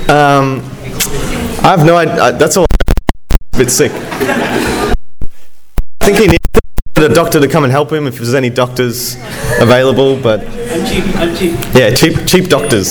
I have no idea. That's all. I'm a bit sick. I think he needs a doctor to come and help him if there's any doctors available. But I'm cheap. yeah, cheap doctors.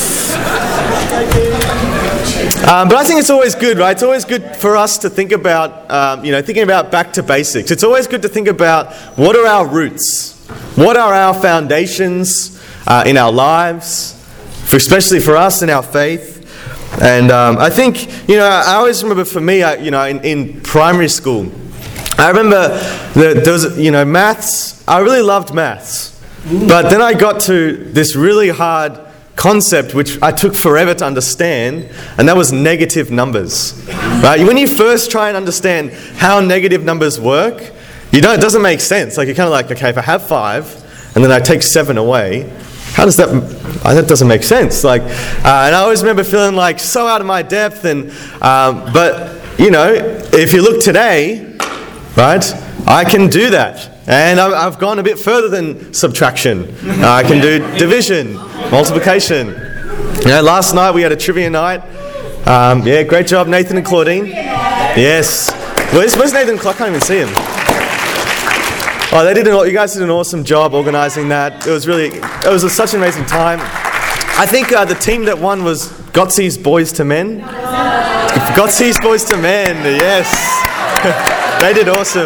But I think it's always good, right? It's always good for us to think about, thinking about back to basics. It's always good to think about what are our roots, what are our foundations in our lives, especially for us in our faith. And I think, I always remember for me, in primary school, I remember there was, maths. I really loved maths, but then I got to this really hard concept which I took forever to understand, and that was negative numbers. Right? When you first try and understand how negative numbers work, it doesn't make sense. Like, you're kind of like, okay, if I have 5 and then I take 7 away, how does that doesn't make sense. Like, and I always remember feeling like so out of my depth. And but if you look today, right, I can do that. And I've gone a bit further than subtraction. I can do division, multiplication. Last night we had a trivia night. Great job, Nathan and Claudine. Yes. Where's Nathan and Claudine? I can't even see him. Oh, you guys did an awesome job organising that. It was such an amazing time. I think the team that won was Gotsy's Boys to Men. Gotsy's Boys to Men, yes. They did awesome.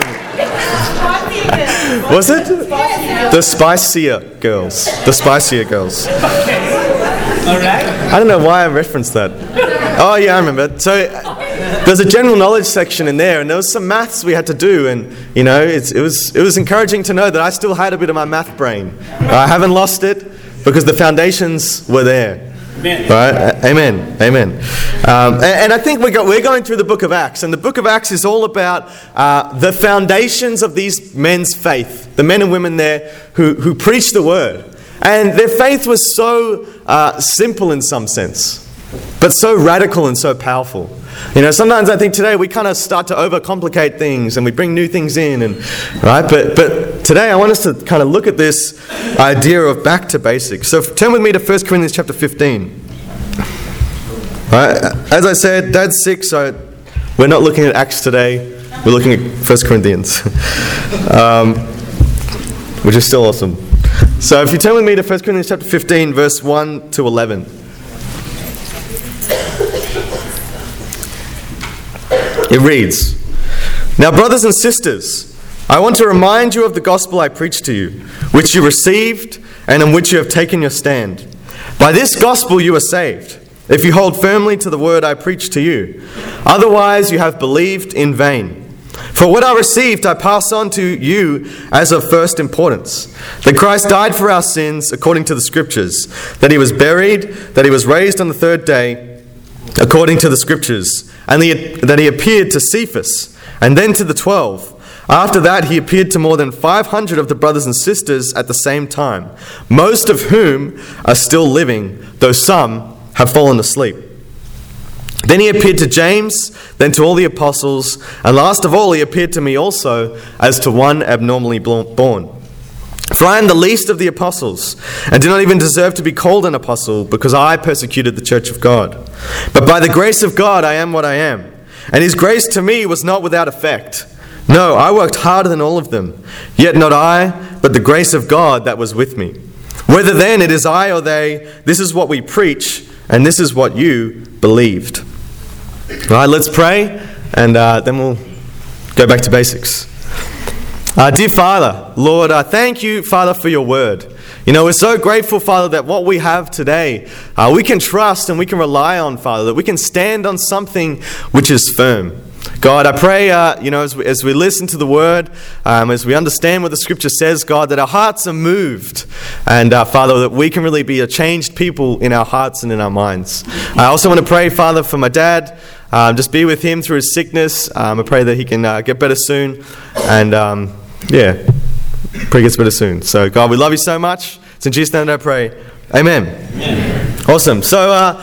Was it? The Spicier Girls. The Spicier Girls. Alright. I don't know why I referenced that. Oh yeah, I remember. So there's a general knowledge section in there, and there was some maths we had to do, and it was encouraging to know that I still had a bit of my math brain. I haven't lost it because the foundations were there. Amen. Right? Amen. And I think we're going through the book of Acts, and the book of Acts is all about the foundations of these men's faith, the men and women there who preached the word. And their faith was so simple in some sense, but so radical and so powerful. Sometimes I think today we kind of start to overcomplicate things and we bring new things in, right? But today I want us to kind of look at this idea of back to basics. So turn with me to 1 Corinthians chapter 15. Right? As I said, Dad's sick, so we're not looking at Acts today. We're looking at 1 Corinthians, which is still awesome. So if you turn with me to 1 Corinthians chapter 15, verse 1 to 11. It reads, "Now, brothers and sisters, I want to remind you of the gospel I preached to you, which you received and in which you have taken your stand. By this gospel you are saved, if you hold firmly to the word I preached to you. Otherwise you have believed in vain. For what I received I pass on to you as of first importance, that Christ died for our sins according to the Scriptures, that he was buried, that he was raised on the third day according to the Scriptures, and that he appeared to Cephas, and then to the 12. After that he appeared to more than 500 of the brothers and sisters at the same time, most of whom are still living, though some have fallen asleep. Then he appeared to James, then to all the apostles, and last of all he appeared to me also as to one abnormally born. For I am the least of the apostles, and do not even deserve to be called an apostle, because I persecuted the church of God. But by the grace of God I am what I am, and his grace to me was not without effect. No, I worked harder than all of them, yet not I, but the grace of God that was with me. Whether then it is I or they, this is what we preach, and this is what you believed." All right, let's pray, and then we'll go back to basics. Dear Father, Lord, thank you, Father, for your word. We're so grateful, Father, that what we have today, we can trust and we can rely on, Father, that we can stand on something which is firm. God, I pray, as we listen to the word, as we understand what the Scripture says, God, that our hearts are moved, and Father, that we can really be a changed people in our hearts and in our minds. I also want to pray, Father, for my dad. Just be with him through his sickness. I pray that he can get better soon, and pray he gets better soon. So, God, we love you so much. It's in Jesus' name I pray. Amen. Amen. Awesome. So,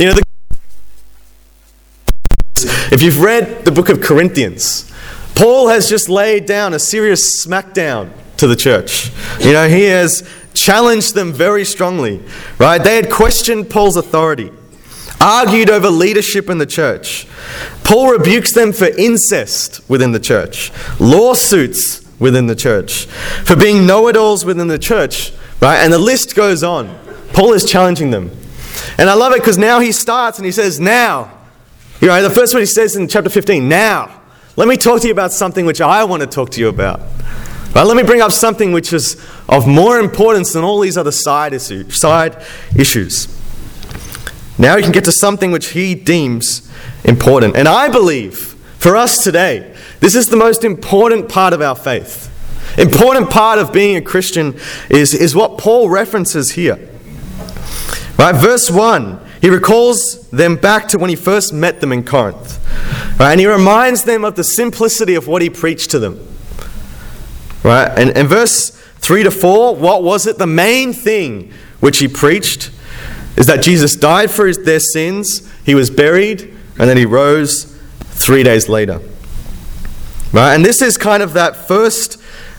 if you've read the book of Corinthians, Paul has just laid down a serious smackdown to the church. He has challenged them very strongly, right? They had questioned Paul's authority. argued over leadership in the church. Paul rebukes them for incest within the church, lawsuits within the church, for being know-it-alls within the church, right? And the list goes on. Paul is challenging them. And I love it because now he starts and he says, now. You know, the first word he says in chapter 15, now. Let me talk to you about something which I want to talk to you about. Right? Let me bring up something which is of more importance than all these other side issues. Now he can get to something which he deems important. And I believe, for us today, this is the most important part of our faith. Important part of being a Christian is what Paul references here. Right, verse 1, he recalls them back to when he first met them in Corinth. Right, and he reminds them of the simplicity of what he preached to them. Right, and verse 3 to 4, what was it? The main thing which he preached is that Jesus died for their sins, he was buried, and then he rose 3 days later. Right, and this is kind of that first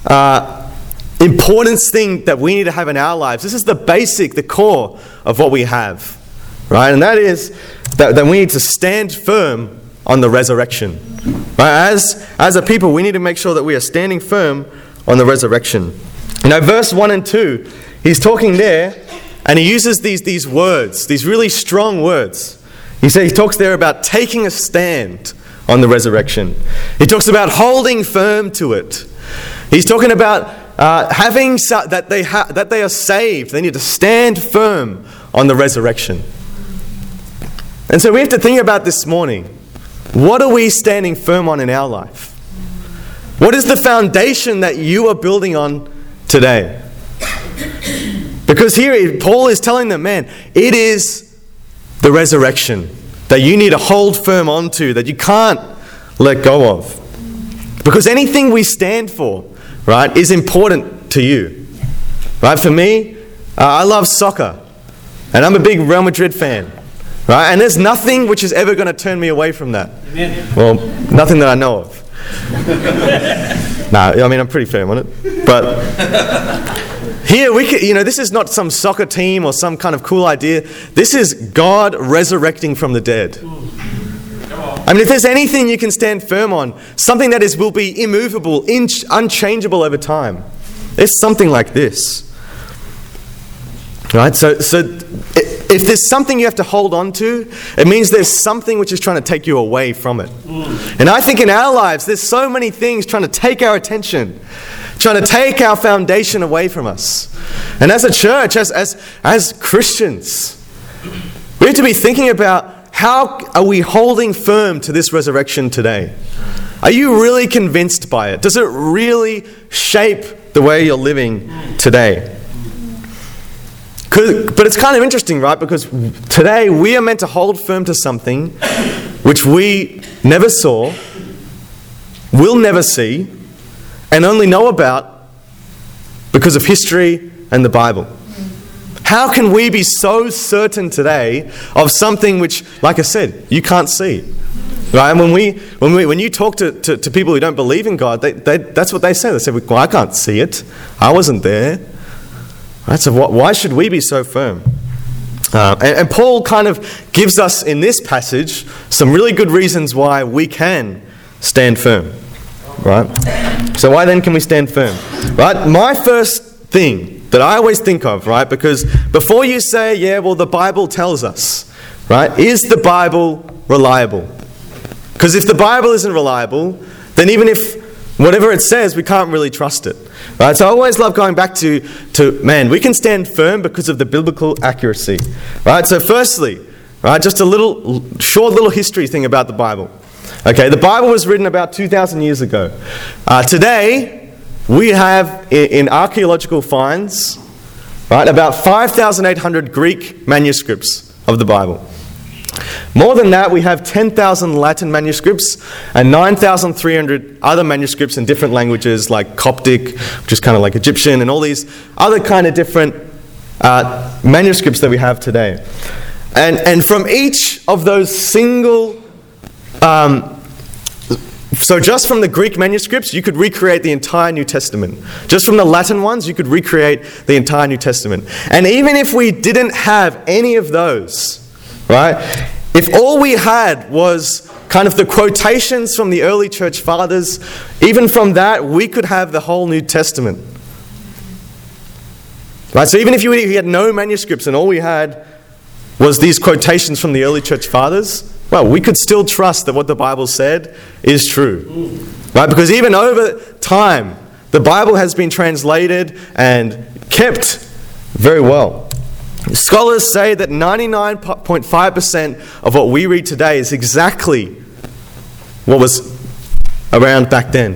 importance thing that we need to have in our lives. This is the basic, the core of what we have, right? And that is that we need to stand firm on the resurrection. Right? As a people, we need to make sure that we are standing firm on the resurrection. You know, verse 1 and 2, he's talking there, and he uses these words, these really strong words. He talks there about taking a stand on the resurrection. He talks about holding firm to it. He's talking about that they are saved. They need to stand firm on the resurrection. And so we have to think about this morning. What are we standing firm on in our life? What is the foundation that you are building on today? Because here Paul is telling them, man, it is the resurrection that you need to hold firm onto, that you can't let go of. Because anything we stand for, right, is important to you. Right? For me, I love soccer. And I'm a big Real Madrid fan. Right? And there's nothing which is ever going to turn me away from that. Amen. Well, nothing that I know of. I mean, I'm pretty firm on it. But here, this is not some soccer team or some kind of cool idea. This is God resurrecting from the dead. I mean, if there's anything you can stand firm on, something that will be immovable, unchangeable over time, it's something like this. Right? So if there's something you have to hold on to, it means there's something which is trying to take you away from it. And I think in our lives, there's so many things trying to take our attention, trying to take our foundation away from us. And as a church, as Christians, we have to be thinking about, how are we holding firm to this resurrection today? Are you really convinced by it? Does it really shape the way you're living today? But it's kind of interesting, right? Because today we are meant to hold firm to something which we never saw, will never see, and only know about because of history and the Bible. How can we be so certain today of something which, like I said, you can't see? Right? And when you talk to people who don't believe in God, that's what they say. They say, well, I can't see it. I wasn't there. Right? So why should we be so firm? And Paul kind of gives us in this passage some really good reasons why we can stand firm. Right? So why then can we stand firm? Right? My first thing that I always think of, right? Because before you say, yeah, well, the Bible tells us, right? Is the Bible reliable? Because if the Bible isn't reliable, then even if whatever it says, we can't really trust it, right? So I always love going back to man, we can stand firm because of the biblical accuracy, right? So firstly, right, just a short little history thing about the Bible. Okay, the Bible was written about 2,000 years ago. Today, we have, in archaeological finds, right, about 5,800 Greek manuscripts of the Bible. More than that, we have 10,000 Latin manuscripts and 9,300 other manuscripts in different languages like Coptic, which is kind of like Egyptian, and all these other kind of different manuscripts that we have today. And from each of those single... So just from the Greek manuscripts, you could recreate the entire New Testament. Just from the Latin ones, you could recreate the entire New Testament. And even if we didn't have any of those, right, if all we had was kind of the quotations from the early church fathers, even from that, we could have the whole New Testament. Right? So even if you had no manuscripts and all we had was these quotations from the early church fathers, well, we could still trust that what the Bible said is true. Right? Because even over time, the Bible has been translated and kept very well. Scholars say that 99.5% of what we read today is exactly what was around back then.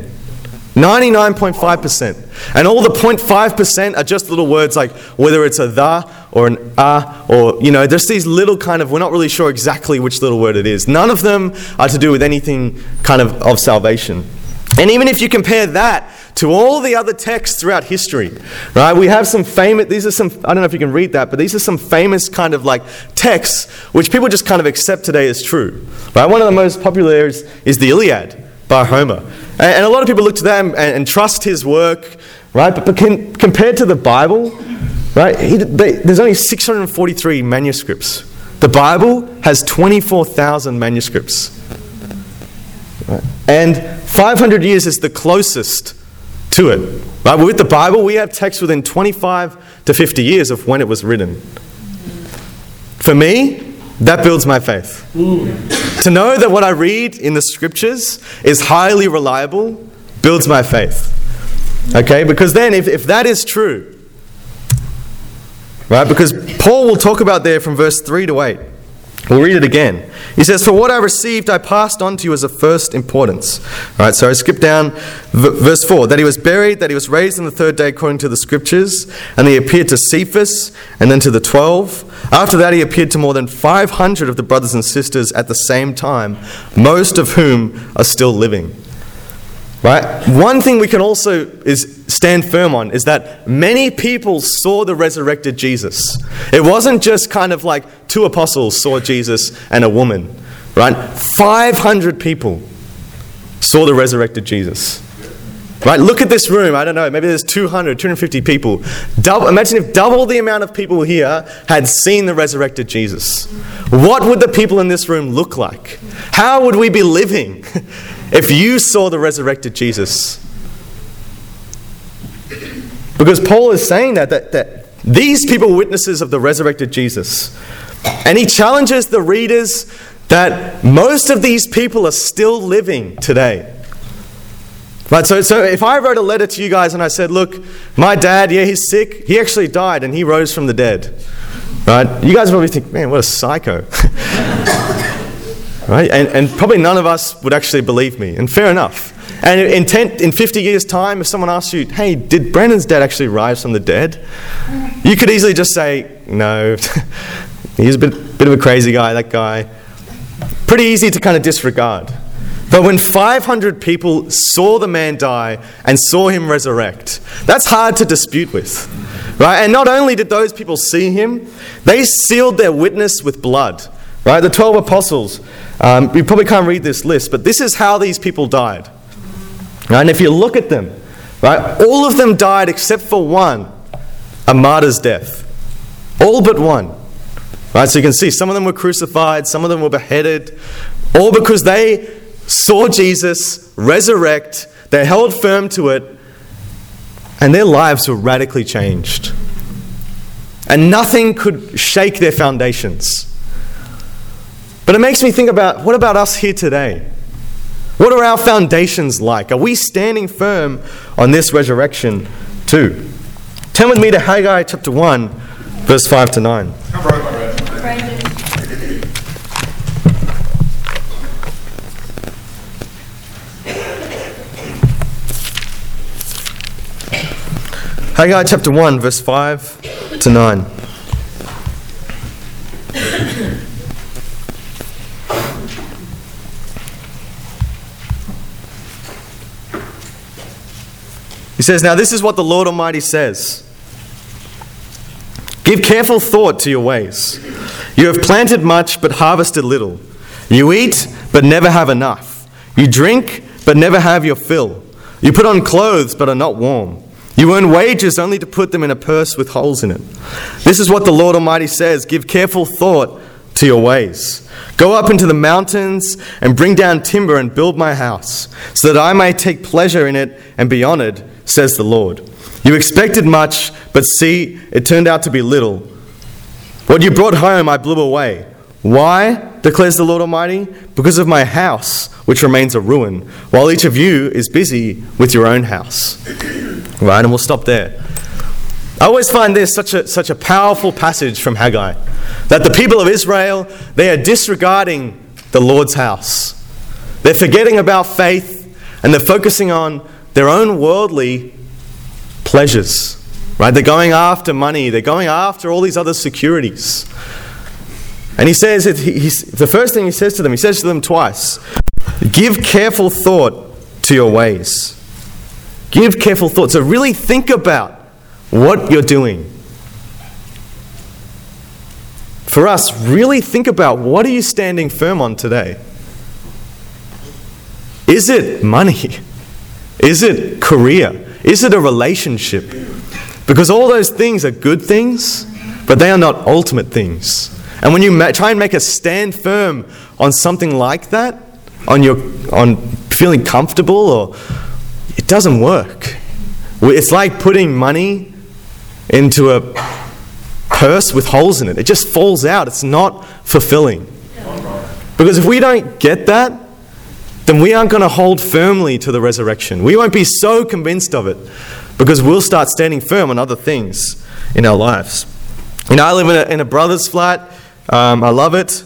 99.5%. And all the 0.5% are just little words like whether it's a the or an or, just these little kind of, we're not really sure exactly which little word it is. None of them are to do with anything kind of salvation. And even if you compare that to all the other texts throughout history, right? We have some famous, I don't know if you can read that, but these are some famous kind of like texts which people just kind of accept today as true. Right? One of the most popular is the Iliad by Homer. And a lot of people look to that and trust his work, right? But compared to the Bible, right? There's only 643 manuscripts. The Bible has 24,000 manuscripts. Right? And 500 years is the closest to it. Right? With the Bible, we have texts within 25 to 50 years of when it was written. For me, that builds my faith. To know that what I read in the scriptures is highly reliable builds my faith. Okay? Because then if that is true, right? Because Paul will talk about there from verse 3 to 8. We'll read it again. He says, "For what I received I passed on to you as of first importance." All right, so I skip down verse 4. "That he was buried, that he was raised on the third day according to the scriptures, and he appeared to Cephas, and then to the 12. After that he appeared to more than 500 of the brothers and sisters at the same time, most of whom are still living." Right? One thing we can also stand firm on is that many people saw the resurrected Jesus. It wasn't just kind of like 2 apostles saw Jesus and a woman. Right? 500 people saw the resurrected Jesus. Right? Look at this room. I don't know. Maybe there's 200, 250 people. Imagine if double the amount of people here had seen the resurrected Jesus. What would the people in this room look like? How would we be living if you saw the resurrected Jesus? Because Paul is saying that these people were witnesses of the resurrected Jesus. And he challenges the readers that most of these people are still living today. Right, so if I wrote a letter to you guys and I said, look, my dad, he's sick. He actually died and he rose from the dead. Right? You guys probably think, man, what a psycho. Right? And probably none of us would actually believe me. And fair enough. And in 50 years' time, if someone asks you, hey, did Brandon's dad actually rise from the dead? You could easily just say, no. He's a bit of a crazy guy, that guy. Pretty easy to kind of disregard. But when 500 people saw the man die and saw him resurrect, that's hard to dispute with. Right? And not only did those people see him, they sealed their witness with blood. Right? The 12 apostles, you probably can't read this list, but this is how these people died. Right? And if you look at them, right, all of them died except for one, a martyr's death. All but one. Right? So you can see some of them were crucified, some of them were beheaded, all because they saw Jesus resurrect, they held firm to it, and their lives were radically changed. And nothing could shake their foundations. But it makes me think about, what about us here today? What are our foundations like? Are we standing firm on this resurrection too? Turn with me to Haggai chapter 1, verse 5 to 9. Haggai chapter 1, verse 5 to 9. He says, "Now this is what the Lord Almighty says. Give careful thought to your ways. You have planted much, but harvested little. You eat, but never have enough. You drink, but never have your fill. You put on clothes, but are not warm. You earn wages only to put them in a purse with holes in it. This is what the Lord Almighty says. Give careful thought to your ways. Go up into the mountains and bring down timber and build my house, so that I may take pleasure in it and be honored, says the Lord. You expected much, but see, it turned out to be little. What you brought home I blew away. Why, declares the Lord Almighty? Because of my house, which remains a ruin, while each of you is busy with your own house. Right, and we'll stop there. I always find this such a powerful passage from Haggai, that the people of Israel, they are disregarding the Lord's house. They're forgetting about faith, and they're focusing on their own worldly pleasures. Right? They're going after money. They're going after all these other securities. And he says, the first thing he says to them twice, give careful thought to your ways. Give careful thought. So really think about what you're doing. For us, really think about, what are you standing firm on today? Is it money? Is it career? Is it a relationship? Because all those things are good things, but they are not ultimate things. And when you try and make a stand firm on something like that, on feeling comfortable, or it doesn't work. It's like putting money into a purse with holes in it. It just falls out. It's not fulfilling. Because if we don't get that, then we aren't going to hold firmly to the resurrection. We won't be so convinced of it, because we'll start standing firm on other things in our lives. I live in a brother's flat. I love it.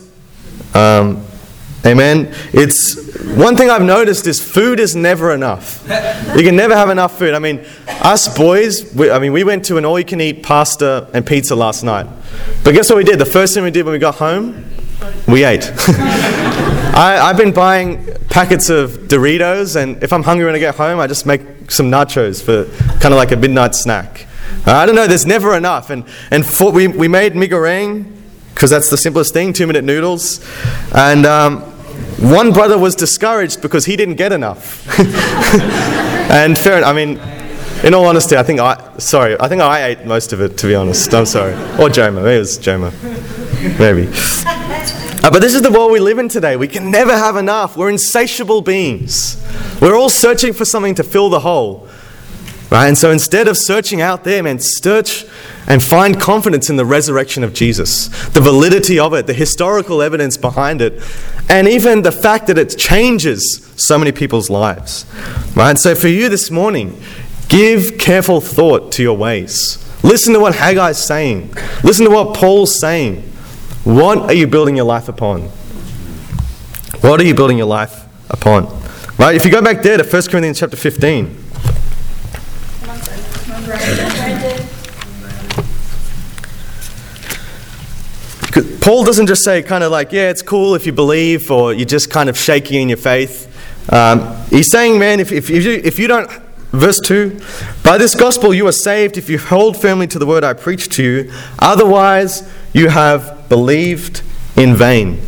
Amen. It's one thing I've noticed is food is never enough. You can never have enough food. Us boys, we went to an all-you-can-eat pasta and pizza last night. But guess what we did? The first thing we did when we got home, we ate. I've been buying packets of Doritos, and if I'm hungry when I get home, I just make some nachos for kind of like a midnight snack. I don't know, there's never enough. And we made mee goreng, because that's the simplest thing, 2-minute noodles. And one brother was discouraged because he didn't get enough. And in all honesty, I think I ate most of it, to be honest. I'm sorry. Or Joma. Maybe it was Joma. Maybe. But this is the world we live in today. We can never have enough. We're insatiable beings. We're all searching for something to fill the hole. Right? And so instead of searching out there, search and find confidence in the resurrection of Jesus, the validity of it, the historical evidence behind it, and even the fact that it changes so many people's lives. Right? So for you this morning, give careful thought to your ways. Listen to what Haggai's saying. Listen to what Paul's saying. What are you building your life upon? What are you building your life upon? Right? If you go back there to 1 Corinthians chapter 15. Paul doesn't just say kind of like, yeah, it's cool if you believe, or you're just kind of shaky in your faith. He's saying, man, if you don't, verse 2, by this gospel you are saved if you hold firmly to the word I preach to you. Otherwise you have believed in vain.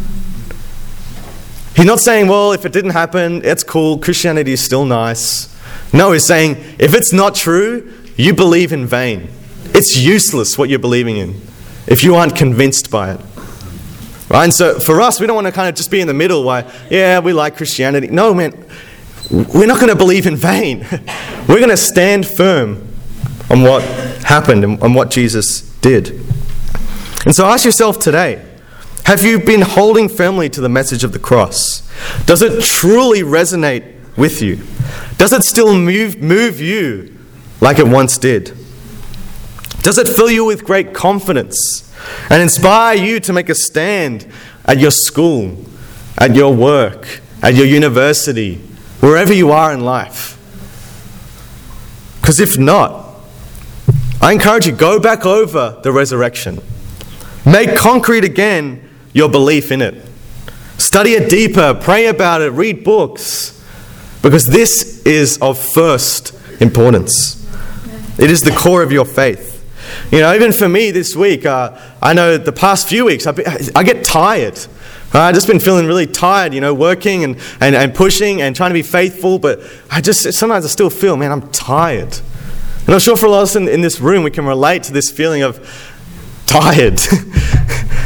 He's not saying, well, if it didn't happen, it's cool, Christianity is still nice. No, he's saying, if it's not true, you believe in vain. It's useless what you're believing in if you aren't convinced by it. Right? And so for us, we don't want to kind of just be in the middle where, yeah, we like Christianity. No, man, we're not going to believe in vain. We're going to stand firm on what happened and on what Jesus did. And so ask yourself today, have you been holding firmly to the message of the cross? Does it truly resonate with you? Does it still move you like it once did? Does it fill you with great confidence and inspire you to make a stand at your school, at your work, at your university, wherever you are in life? Because if not, I encourage you, go back over the resurrection. Make concrete again your belief in it. Study it deeper, pray about it, read books, because this is of first importance. It is the core of your faith. Even for me this week, I know the past few weeks, I get tired. I've just been feeling really tired, working and pushing and trying to be faithful, but sometimes I still feel, man, I'm tired. And I'm sure for a lot of us in this room, we can relate to this feeling of tired.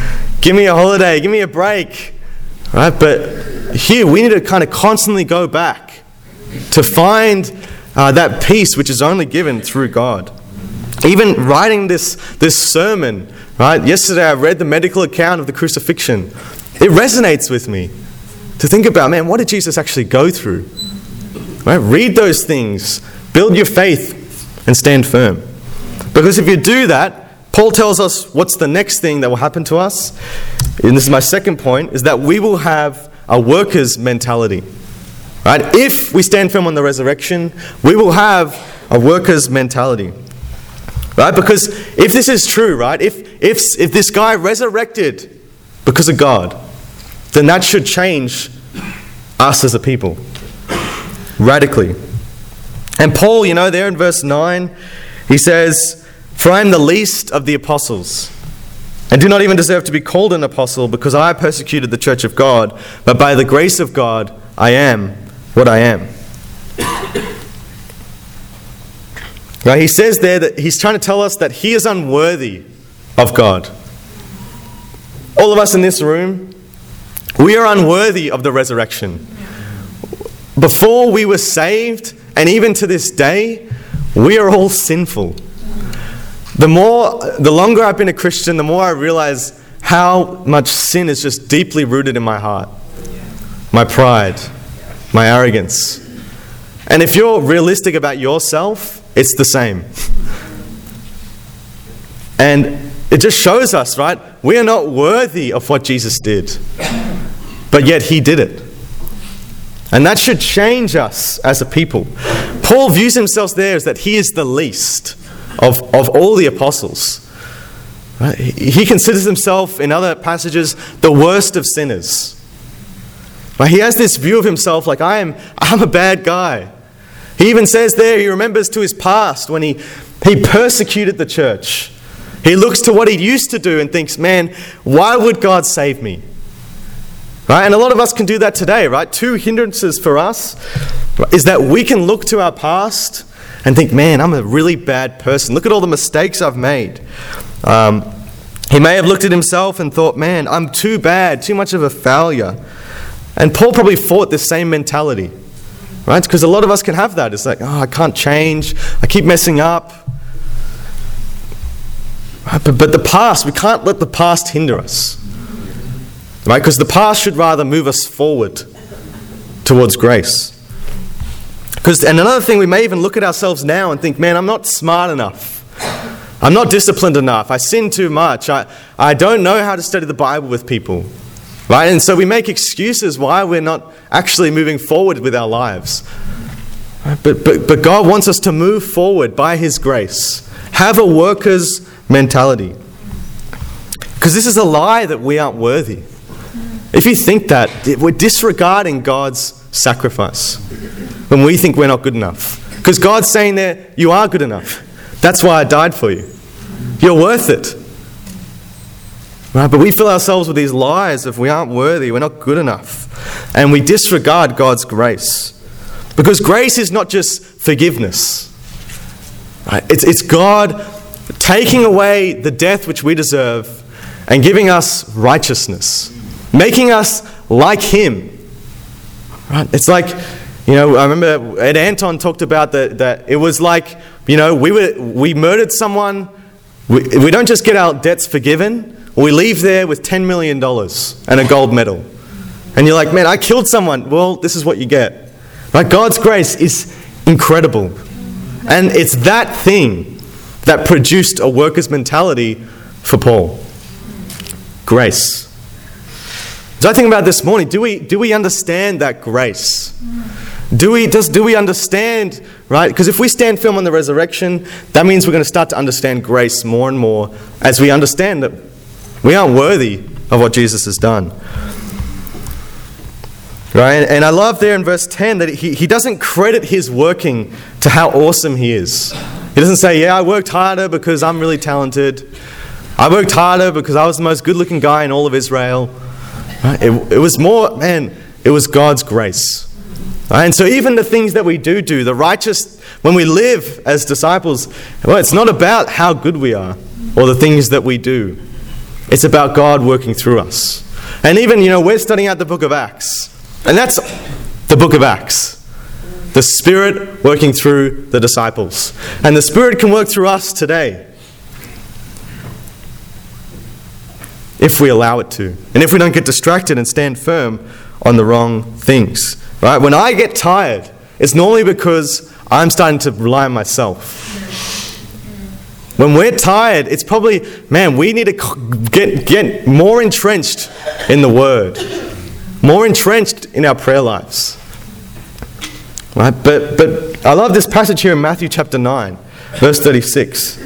give me a holiday, give me a break. Right? But here we need to kind of constantly go back to find that peace which is only given through God. Even writing this sermon, right? Yesterday I read the medical account of the crucifixion. It resonates with me to think about, man, what did Jesus actually go through? Right? Read those things, build your faith, and stand firm. Because if you do that, Paul tells us what's the next thing that will happen to us. And this is my second point, is that we will have a worker's mentality. Right? If we stand firm on the resurrection, we will have a worker's mentality. Right? Because if this is true, right? If this guy resurrected because of God, then that should change us as a people radically. And Paul, there in verse 9, he says, "For I am the least of the apostles, and do not even deserve to be called an apostle, because I persecuted the church of God, but by the grace of God I am what I am." Right? He says there that he's trying to tell us that he is unworthy of God. All of us in this room, we are unworthy of the resurrection. Before we were saved, and even to this day, we are all sinful. The longer I've been a Christian, the more I realize how much sin is just deeply rooted in my heart. My pride, my arrogance. And if you're realistic about yourself, it's the same. And it just shows us, right? We are not worthy of what Jesus did. But yet he did it. And that should change us as a people. Paul views himself there as that he is the least of all the apostles. Right? He considers himself, in other passages, the worst of sinners. Right? He has this view of himself like, I'm a bad guy. He even says there, he remembers to his past when he persecuted the church. He looks to what he used to do and thinks, man, why would God save me? Right? And a lot of us can do that today, right? Two hindrances for us is that we can look to our past and think, man, I'm a really bad person. Look at all the mistakes I've made. He may have looked at himself and thought, man, I'm too bad, too much of a failure. And Paul probably fought this same mentality, right? Because a lot of us can have that. It's like, oh, I can't change. I keep messing up. Right? But the past, we can't let the past hinder us. Right? Because the past should rather move us forward towards grace. And another thing, we may even look at ourselves now and think, man, I'm not smart enough. I'm not disciplined enough. I sin too much. I don't know how to study the Bible with people. Right? And so we make excuses why we're not actually moving forward with our lives. Right? But God wants us to move forward by His grace. Have a worker's mentality. Because this is a lie that we aren't worthy. If you think that, we're disregarding God's sacrifice when we think we're not good enough. Because God's saying there, you are good enough. That's why I died for you. You're worth it. Right? But we fill ourselves with these lies of we aren't worthy, we're not good enough. And we disregard God's grace. Because grace is not just forgiveness. Right? It's God taking away the death which we deserve and giving us righteousness. Making us like Him. Right? It's like, I remember Ed Anton talked about that it was like, we murdered someone, we don't just get our debts forgiven, we leave there with $10 million and a gold medal. And you're like, man, I killed someone. Well, this is what you get. Right? God's grace is incredible. And it's that thing that produced a worker's mentality for Paul. Grace. So I think about this morning, do we understand that grace? Do we understand, right? Because if we stand firm on the resurrection, that means we're going to start to understand grace more and more as we understand that we aren't worthy of what Jesus has done. Right? And I love there in verse 10 that he doesn't credit his working to how awesome he is. He doesn't say, I worked harder because I'm really talented. I worked harder because I was the most good-looking guy in all of Israel. Right? It was more, it was God's grace. Right? And so even the things that we do, the righteous, when we live as disciples, it's not about how good we are or the things that we do. It's about God working through us. And even, we're studying out the book of Acts. And that's the book of Acts. The Spirit working through the disciples. And the Spirit can work through us today, if we allow it to. And if we don't get distracted and stand firm on the wrong things. Right? When I get tired, it's normally because I'm starting to rely on myself. When we're tired, it's probably, we need to get more entrenched in the Word. More entrenched in our prayer lives. Right? But I love this passage here in Matthew chapter 9, verse 36.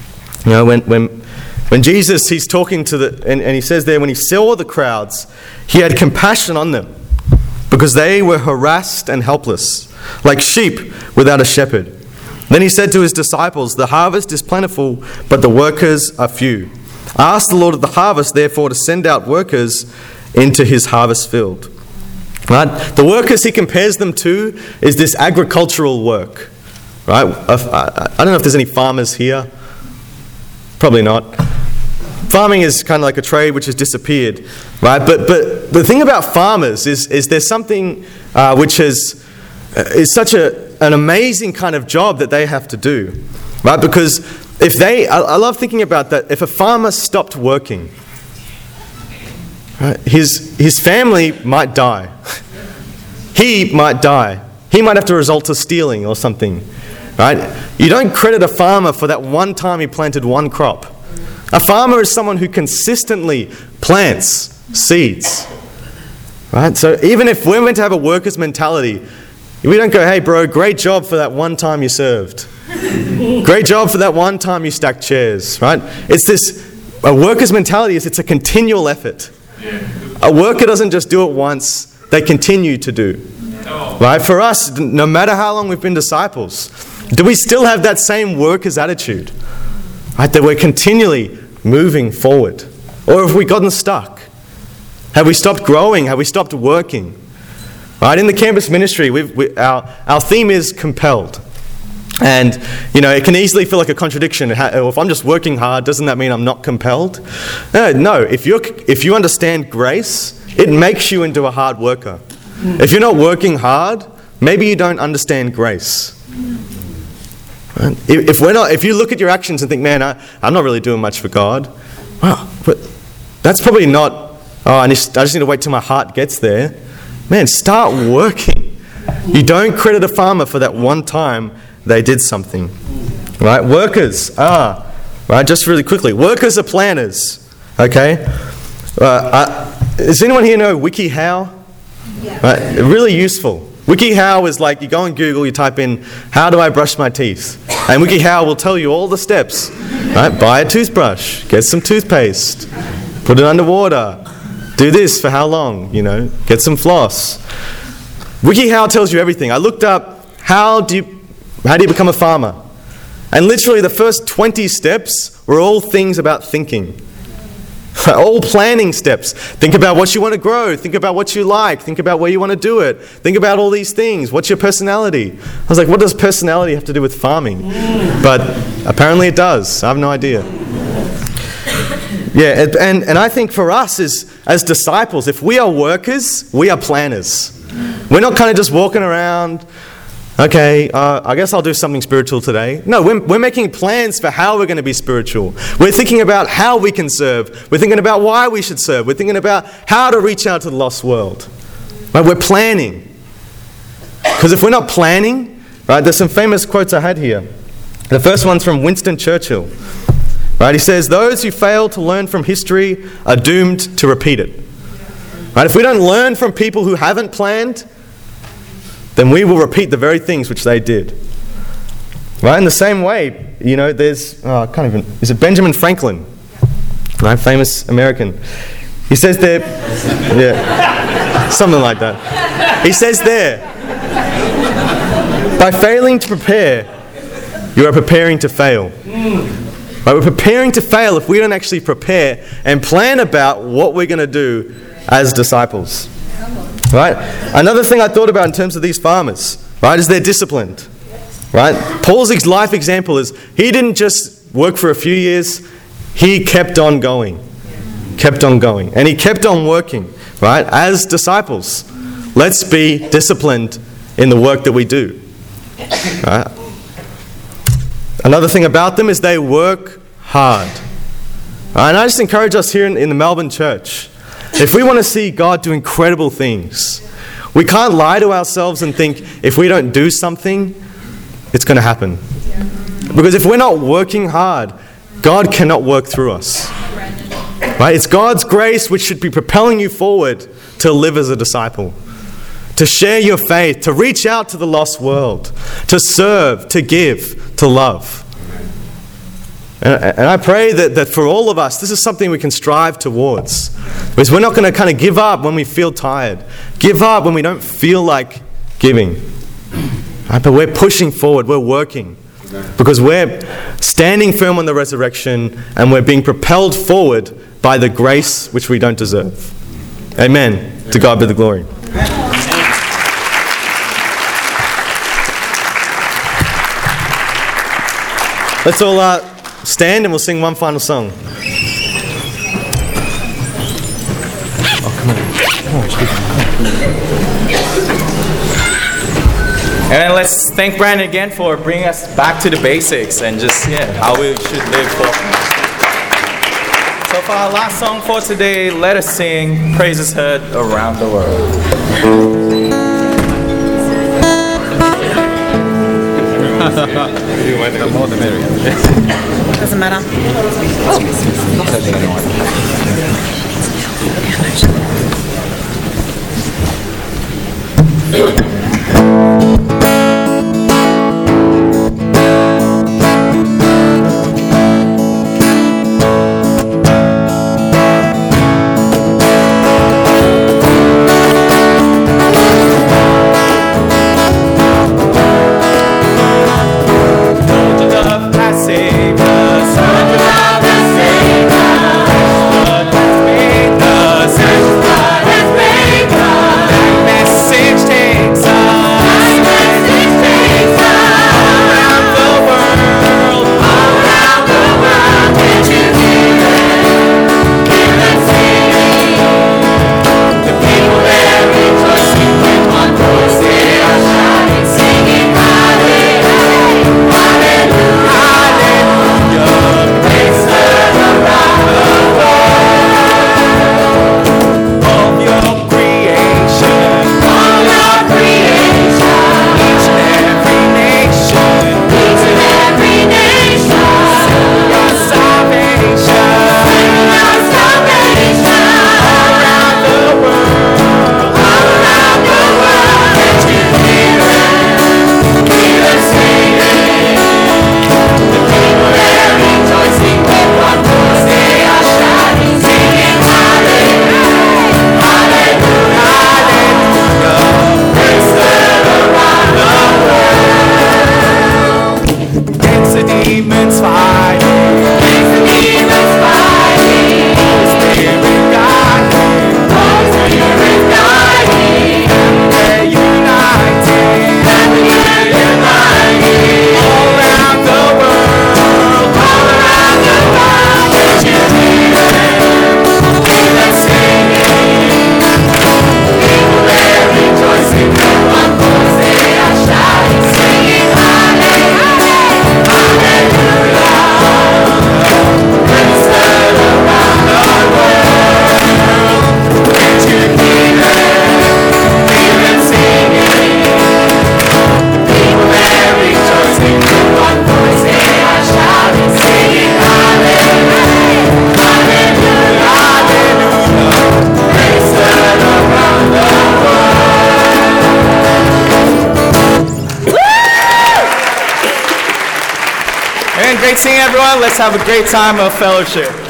When Jesus, he's talking to and he says there, when he saw the crowds, he had compassion on them because they were harassed and helpless, like sheep without a shepherd. Then he said to his disciples, "The harvest is plentiful, but the workers are few. Ask the Lord of the harvest, therefore, to send out workers into his harvest field." Right? The workers he compares them to is this agricultural work. Right? I don't know if there's any farmers here. Probably not. Farming is kind of like a trade which has disappeared. Right? But the thing about farmers is there's something which is such an amazing kind of job that they have to do. Right? Because I love thinking about that. If a farmer stopped working, right, his family might die. He might die. He might have to resort to stealing or something. Right? You don't credit a farmer for that one time he planted one crop. A farmer is someone who consistently plants seeds. Right? So even if we're meant to have a worker's mentality, we don't go, "Hey bro, great job for that one time you served. Great job for that one time you stacked chairs." Right? A worker's mentality it's a continual effort. A worker doesn't just do it once, they continue to do. Right? For us, no matter how long we've been disciples, do we still have that same worker's attitude? Right? That we're continually moving forward? Or have we gotten stuck? Have we stopped growing? Have we stopped working? Right? In the campus ministry, our theme is compelled. And, it can easily feel like a contradiction. If I'm just working hard, doesn't that mean I'm not compelled? No. If you understand grace, it makes you into a hard worker. If you're not working hard, maybe you don't understand grace. Right? If you look at your actions and think, "Man, I'm not really doing much for God," well, but that's probably not. I just need to wait till my heart gets there. Man, start working. You don't credit a farmer for that one time they did something. Right? Workers are, right, just really quickly, workers are planners. Okay? Does anyone here know WikiHow? Yeah. Right? Really useful. WikiHow is like, you go on Google, you type in, "How do I brush my teeth?" And WikiHow will tell you all the steps. Right? Buy a toothbrush, get some toothpaste, put it underwater, do this for how long, get some floss. WikiHow tells you everything. I looked up, how do you become a farmer? And literally the first 20 steps were all things about thinking. All planning steps. Think about what you want to grow. Think about what you like. Think about where you want to do it. Think about all these things. What's your personality? I was like, what does personality have to do with farming? But apparently it does. I have no idea. Yeah, and I think for us as disciples, if we are workers, we are planners. We're not kind of just walking around, "Okay, I guess I'll do something spiritual today." No, we're making plans for how we're going to be spiritual. We're thinking about how we can serve. We're thinking about why we should serve. We're thinking about how to reach out to the lost world. Right? We're planning. Because if we're not planning, right, there's some famous quotes I had here. The first one's from Winston Churchill. Right? He says, "Those who fail to learn from history are doomed to repeat it." Right? If we don't learn from people who haven't planned, then we will repeat the very things which they did. Right? In the same way, there's, is it Benjamin Franklin? Right? Famous American. He says there, something like that. He says there, "By failing to prepare, you are preparing to fail." Right? We're preparing to fail if we don't actually prepare and plan about what we're going to do as disciples. Right? Another thing I thought about in terms of these farmers, right, is they're disciplined. Right? Paul's life example is he didn't just work for a few years, he kept on going. kept on going. And he kept on working, right? As disciples, let's be disciplined in the work that we do. Right? Another thing about them is they work hard. Right? And I just encourage us here in the Melbourne church, if we want to see God do incredible things, we can't lie to ourselves and think if we don't do something, it's going to happen. Because if we're not working hard, God cannot work through us. Right? It's God's grace which should be propelling you forward to live as a disciple, to share your faith, to reach out to the lost world, to serve, to give, to love. And I pray that for all of us, this is something we can strive towards. Because we're not going to kind of give up when we feel tired, give up when we don't feel like giving. Right? But we're pushing forward, we're working. Because we're standing firm on the resurrection and we're being propelled forward by the grace which we don't deserve. Amen. To God be the glory. Let's all stand and we'll sing one final song. And let's thank Brandon again for bringing us back to the basics and just how we should live for. So for our last song for today, let us sing Praises Heard Around the World. Doesn't matter. Great seeing everyone. Let's have a great time of fellowship.